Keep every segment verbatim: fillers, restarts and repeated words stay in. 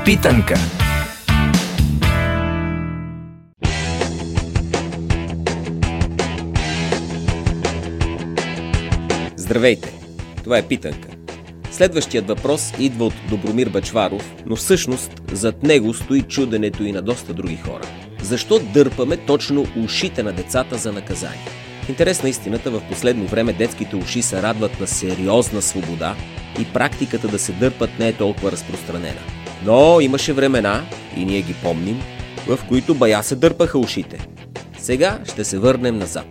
Питанка. Здравейте! Това е Питанка. Следващият въпрос идва от Добромир Бъчваров, но всъщност зад него стои чуденето и на доста други хора. Защо дърпаме точно ушите на децата за наказание? Интересна истината, в последно време детските уши се радват на сериозна свобода и практиката да се дърпат не е толкова разпространена. Но имаше времена, и ние ги помним, в които бая се дърпаха ушите. Сега ще се върнем назад.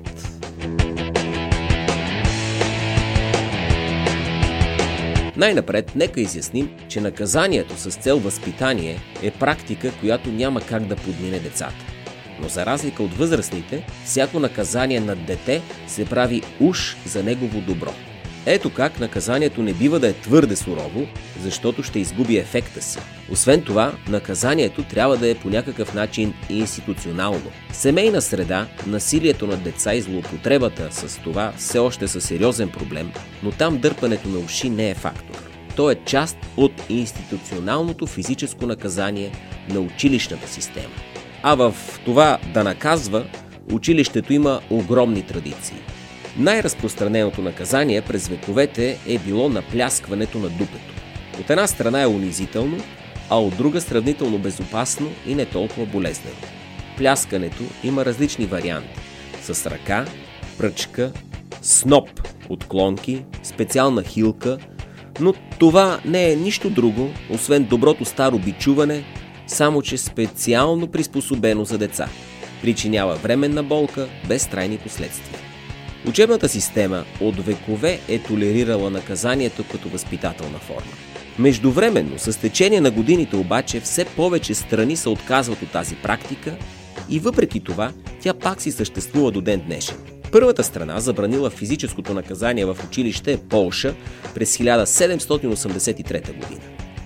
Най-напред, нека изясним, че наказанието с цел възпитание е практика, която няма как да подмине децата. Но за разлика от възрастните, всяко наказание над дете се прави уж за негово добро. Ето как наказанието не бива да е твърде сурово, защото ще изгуби ефекта си. Освен това, наказанието трябва да е по някакъв начин институционално. В семейна среда, насилието над деца и злоупотребата с това все още са сериозен проблем, но там дърпането на уши не е фактор. То е част от институционалното физическо наказание на училищната система. А в това да наказва, училището има огромни традиции. Най-разпространеното наказание през вековете е било напляскването на дупето. От една страна е унизително, а от друга сравнително безопасно и не толкова болезнено. Пляскането има различни варианти. С ръка, пръчка, сноп от клонки, специална хилка, но това не е нищо друго, освен доброто старо бичуване, само че специално приспособено за деца. Причинява временна болка без трайни последствия. Учебната система от векове е толерирала наказанието като възпитателна форма. Междувременно, с течение на годините обаче, все повече страни се отказват от тази практика и въпреки това, тя пак си съществува до ден днешен. Първата страна, забранила физическото наказание в училище, е Полша през хиляда седемстотин осемдесет и трета година.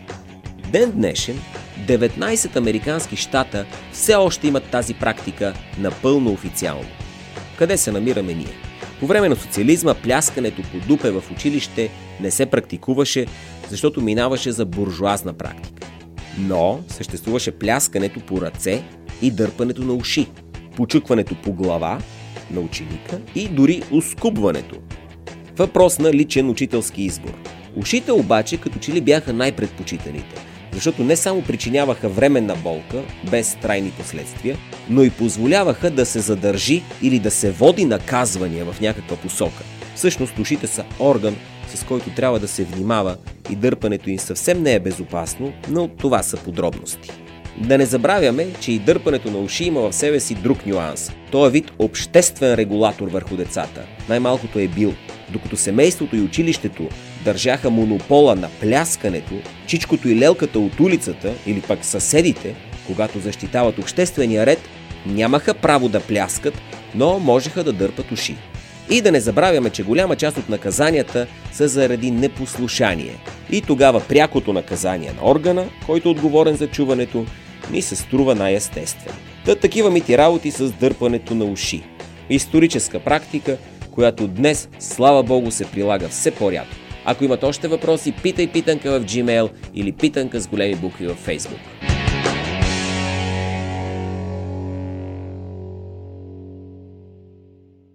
Ден днешен, деветнайсет американски щата все още имат тази практика напълно официално. Къде се намираме ние? По време на социализма пляскането по дупе в училище не се практикуваше, защото минаваше за буржоазна практика. Но съществуваше пляскането по ръце и дърпането на уши, почукването по глава на ученика и дори ускубването. Въпрос на личен учителски избор. Ушите обаче като че ли бяха най-предпочитаните, защото не само причиняваха временна болка, без трайни последствия, но и позволяваха да се задържи или да се води наказвания в някаква посока. Всъщност ушите са орган, с който трябва да се внимава и дърпането им съвсем не е безопасно, но това са подробности. Да не забравяме, че и дърпането на уши има в себе си друг нюанс. Той е вид обществен регулатор върху децата. Най-малкото е бил. Докато семейството и училището държаха монопола на пляскането, чичкото и лелката от улицата или пък съседите, когато защитават обществения ред, нямаха право да пляскат, но можеха да дърпат уши. И да не забравяме, че голяма част от наказанията са заради непослушание. И тогава прякото наказание на органа, който е отговорен за чуването, ни се струва най-естествено. Та такива мити работи с дърпането на уши. Историческа практика, която днес, слава Богу, се прилага все по-рядко. Ако имате още въпроси, питай Питанка в Gmail или Питанка с големи букви във Facebook.